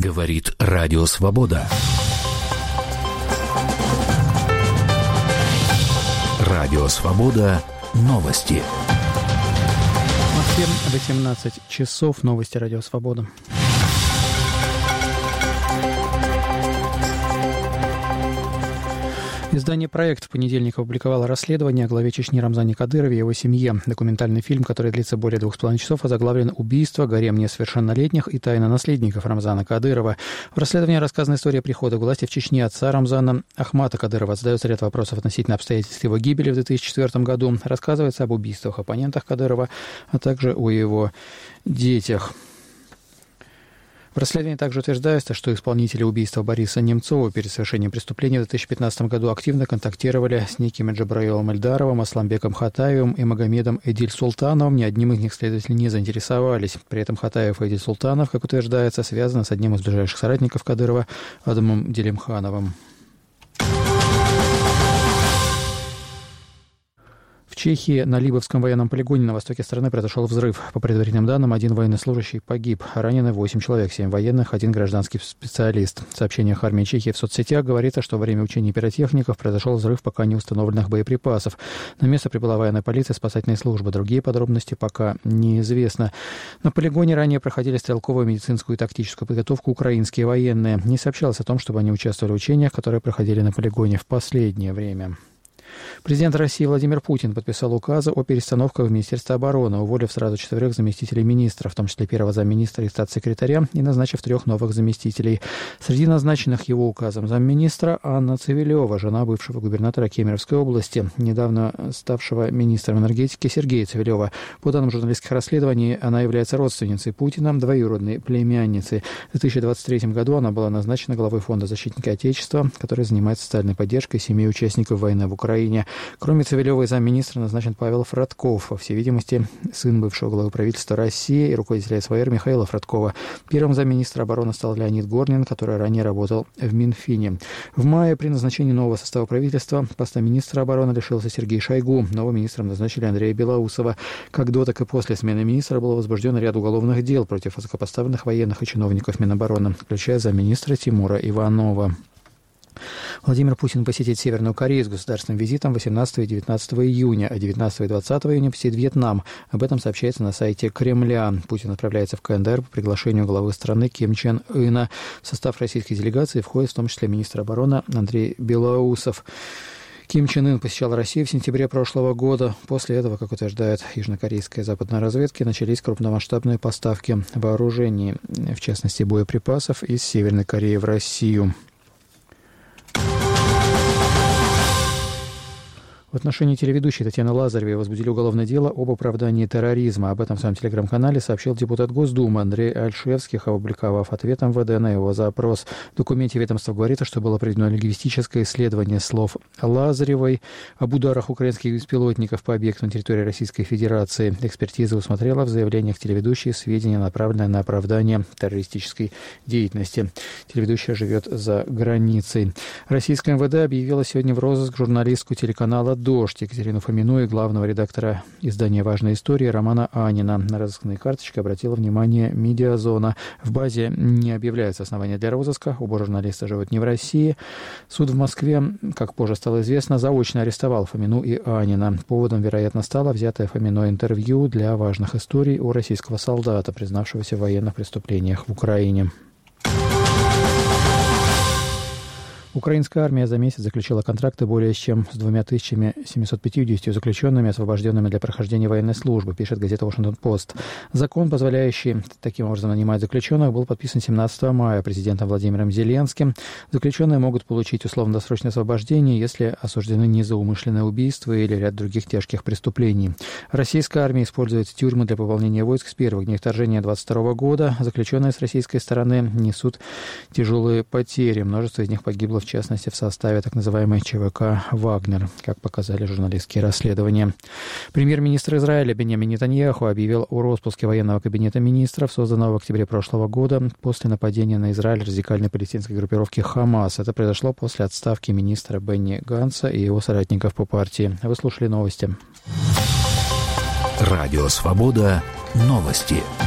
Говорит Радио Свобода. Радио Свобода. Новости. В Москве 18 часов. Новости Радио Свобода. Издание «Проект» в понедельник опубликовало расследование о главе Чечни Рамзане Кадырове и его семье. Документальный фильм, который длится более 2,5 часов, озаглавлен «Убийство, гарем несовершеннолетних и тайна наследников Рамзана Кадырова». В расследовании рассказана история прихода к власти в Чечне отца Рамзана Ахмата Кадырова. Задается ряд вопросов относительно обстоятельств его гибели в 2004 году. Рассказывается об убийствах оппонентах Кадырова, а также о его детях. В расследовании также утверждается, что исполнители убийства Бориса Немцова перед совершением преступления в 2015 году активно контактировали с некими Джабраилом Эльдаровым, Асламбеком Хатаевым и Магомедом Эдиль Султановым. Ни одним из них следователи не заинтересовались. При этом Хатаев и Эдиль Султанов, как утверждается, связаны с одним из ближайших соратников Кадырова, Адамом Делимхановым. В Чехии на Либовском военном полигоне на востоке страны произошел взрыв. По предварительным данным, один военнослужащий погиб. Ранены 8 человек, 7 военных, 1 гражданский специалист. В сообщениях армии Чехии в соцсетях говорится, что во время учений пиротехников произошел взрыв пока не установленных боеприпасов. На место прибыла военная полиция и спасательные службы. Другие подробности пока неизвестны. На полигоне ранее проходили стрелковую, медицинскую и тактическую подготовку украинские военные. Не сообщалось о том, чтобы они участвовали в учениях, которые проходили на полигоне в последнее время. Президент России Владимир Путин подписал указы о перестановках в Министерстве обороны, уволив сразу 4 заместителей министра, в том числе первого замминистра и статс-секретаря, и назначив 3 новых заместителей. Среди назначенных его указом замминистра Анна Цивилева, жена бывшего губернатора Кемеровской области, недавно ставшего министром энергетики Сергея Цивилева. По данным журналистских расследований, она является родственницей Путина, двоюродной племянницей. В 2023 году она была назначена главой Фонда защитника Отечества, который занимается социальной поддержкой семей участников войны в Украине. Кроме Цивилевой, замминистра назначен Павел Фродков, по всей видимости, сын бывшего главы правительства России и руководителя СВР Михаила Фродкова. Первым замминистра обороны стал Леонид Горнин, который ранее работал в Минфине. В мае при назначении нового состава правительства поста министра обороны лишился Сергей Шойгу. Новым министром назначили Андрея Белоусова. Как до, так и после смены министра было возбуждено ряд уголовных дел против высокопоставленных военных и чиновников Минобороны, включая замминистра Тимура Иванова. Владимир Путин посетит Северную Корею с государственным визитом 18 и 19 июня, а 19 и 20 июня посетит Вьетнам. Об этом сообщается на сайте Кремля. Путин отправляется в КНДР по приглашению главы страны Ким Чен Ына. В состав российской делегации входит в том числе министр обороны Андрей Белоусов. Ким Чен Ын посещал Россию в сентябре прошлого года. После этого, как утверждает южнокорейская западная разведка, начались крупномасштабные поставки вооружений, в частности боеприпасов, из Северной Кореи в Россию. В отношении телеведущей Татьяны Лазаревой возбудили уголовное дело об оправдании терроризма. Об этом в своем телеграм-канале сообщил депутат Госдумы Андрей Альшевских, опубликовав ответ МВД на его запрос. В документе ведомства говорится, что было проведено лингвистическое исследование слов Лазаревой об ударах украинских беспилотников по объектам на территории Российской Федерации. Экспертиза усмотрела в заявлениях телеведущей сведения, направленные на оправдание террористической деятельности. Телеведущая живет за границей. Российское МВД объявило сегодня в розыск журналистку телеканала «Дождь» Екатерину Фомину и главного редактора издания «Важная история» Романа Анина. На розыскные карточки обратила внимание «Медиазона». В базе не объявляется основания для розыска. Оба журналиста живут не в России. Суд в Москве, как позже стало известно, заочно арестовал Фомину и Анина. Поводом, вероятно, стало взятое Фоминой интервью для «Важных историй» у российского солдата, признавшегося в военных преступлениях в Украине. Украинская армия за месяц заключила контракты более чем с 2750 заключенными, освобожденными для прохождения военной службы, пишет газета «Вашингтон-Пост». Закон, позволяющий таким образом нанимать заключенных, был подписан 17 мая президентом Владимиром Зеленским. Заключенные могут получить условно-досрочное освобождение, если осуждены не за умышленное убийство или ряд других тяжких преступлений. Российская армия использует тюрьмы для пополнения войск с первых дней вторжения 2022 года. Заключенные с российской стороны несут тяжелые потери. Множество из них погибло, в частности, в составе так называемой ЧВК «Вагнер», как показали журналистские расследования. Премьер-министр Израиля Биньямин Нетаньяху объявил о распуске военного кабинета министров, созданного в октябре прошлого года после нападения на Израиль радикальной палестинской группировки «Хамас». Это произошло после отставки министра Бенни Ганца и его соратников по партии. Вы слушали новости. Радио «Свобода». Новости.